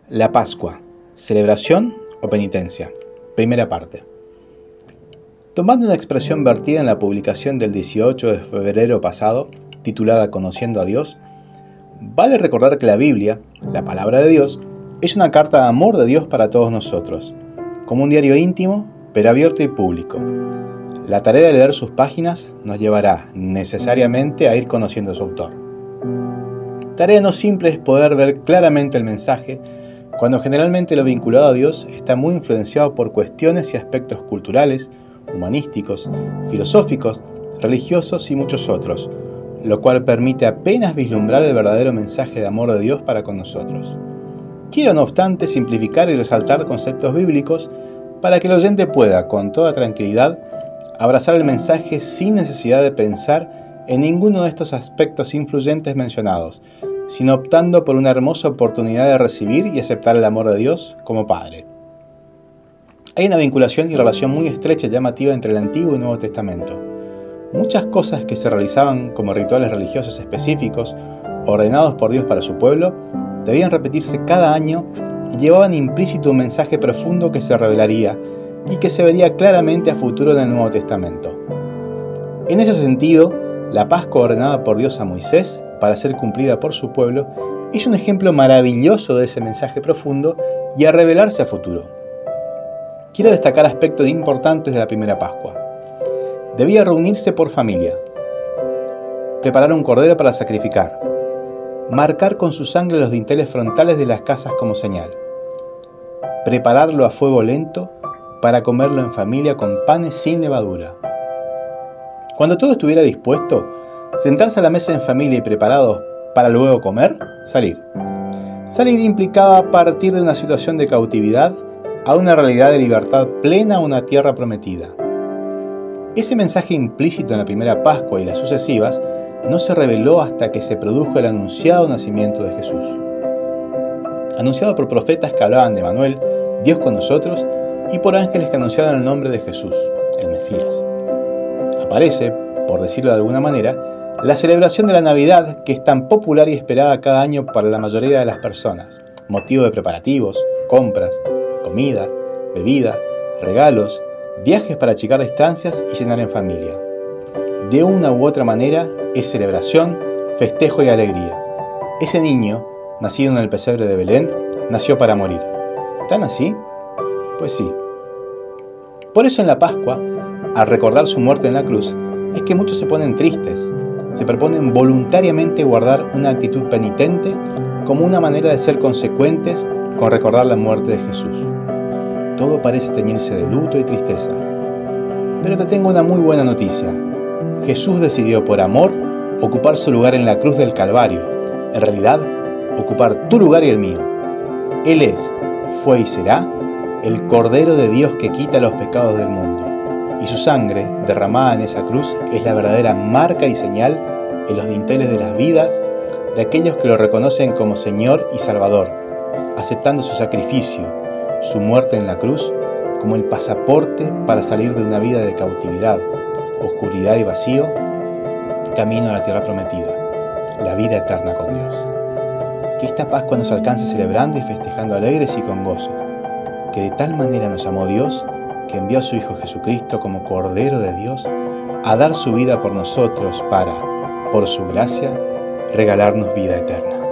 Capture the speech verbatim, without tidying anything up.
La Pascua, celebración o penitencia. Primera parte. Tomando una expresión vertida en la publicación del dieciocho de febrero pasado, titulada Conociendo a Dios, vale recordar que la Biblia, la palabra de Dios, es una carta de amor de Dios para todos nosotros, como un diario íntimo, pero abierto y público. La tarea de leer sus páginas nos llevará necesariamente a ir conociendo a su autor. Tarea no simple es poder ver claramente el mensaje, cuando generalmente lo vinculado a Dios está muy influenciado por cuestiones y aspectos culturales, humanísticos, filosóficos, religiosos y muchos otros, lo cual permite apenas vislumbrar el verdadero mensaje de amor de Dios para con nosotros. Quiero, no obstante, simplificar y resaltar conceptos bíblicos para que el oyente pueda, con toda tranquilidad, abrazar el mensaje sin necesidad de pensar en ninguno de estos aspectos influyentes mencionados, sino optando por una hermosa oportunidad de recibir y aceptar el amor de Dios como Padre. Hay una vinculación y relación muy estrecha y llamativa entre el Antiguo y Nuevo Testamento. Muchas cosas que se realizaban como rituales religiosos específicos, ordenados por Dios para su pueblo, debían repetirse cada año y llevaban implícito un mensaje profundo que se revelaría y que se vería claramente a futuro en el Nuevo Testamento. En ese sentido, la Pascua ordenada por Dios a Moisés para ser cumplida por su pueblo es un ejemplo maravilloso de ese mensaje profundo y a revelarse a futuro. Quiero destacar aspectos importantes de la primera Pascua. Debía reunirse por familia, preparar un cordero para sacrificar, marcar con su sangre los dinteles frontales de las casas como señal, prepararlo a fuego lento para comerlo en familia con panes sin levadura. Cuando todo estuviera dispuesto, sentarse a la mesa en familia y preparados para luego comer, salir. Salir implicaba partir de una situación de cautividad a una realidad de libertad plena a una tierra prometida. Ese mensaje implícito en la primera Pascua y las sucesivas no se reveló hasta que se produjo el anunciado nacimiento de Jesús. Anunciado por profetas que hablaban de Emanuel, Dios con nosotros, y por ángeles que anunciaron el nombre de Jesús, el Mesías. Aparece, por decirlo de alguna manera, la celebración de la Navidad, que es tan popular y esperada cada año para la mayoría de las personas, motivo de preparativos, compras, comida, bebida, regalos, viajes para achicar distancias y cenar en familia. De una u otra manera, es celebración, festejo y alegría. Ese niño, nacido en el pesebre de Belén, nació para morir. ¿Tan así? Pues sí. Por eso en la Pascua, al recordar su muerte en la cruz, es que muchos se ponen tristes, se proponen voluntariamente guardar una actitud penitente como una manera de ser consecuentes con recordar la muerte de Jesús. Todo parece teñirse de luto y tristeza. Pero te tengo una muy buena noticia. Jesús decidió por amor ocupar su lugar en la cruz del Calvario. En realidad, ocupar tu lugar y el mío. Él es, fue y será el Cordero de Dios que quita los pecados del mundo. Y su sangre, derramada en esa cruz, es la verdadera marca y señal en los dinteles de las vidas de aquellos que lo reconocen como Señor y Salvador, aceptando su sacrificio, su muerte en la cruz, como el pasaporte para salir de una vida de cautividad, oscuridad y vacío, camino a la tierra prometida, la vida eterna con Dios. Que esta Pascua nos alcance celebrando y festejando alegres y con gozo, que de tal manera nos amó Dios, que envió a su Hijo Jesucristo como Cordero de Dios a dar su vida por nosotros para, por su gracia, regalarnos vida eterna.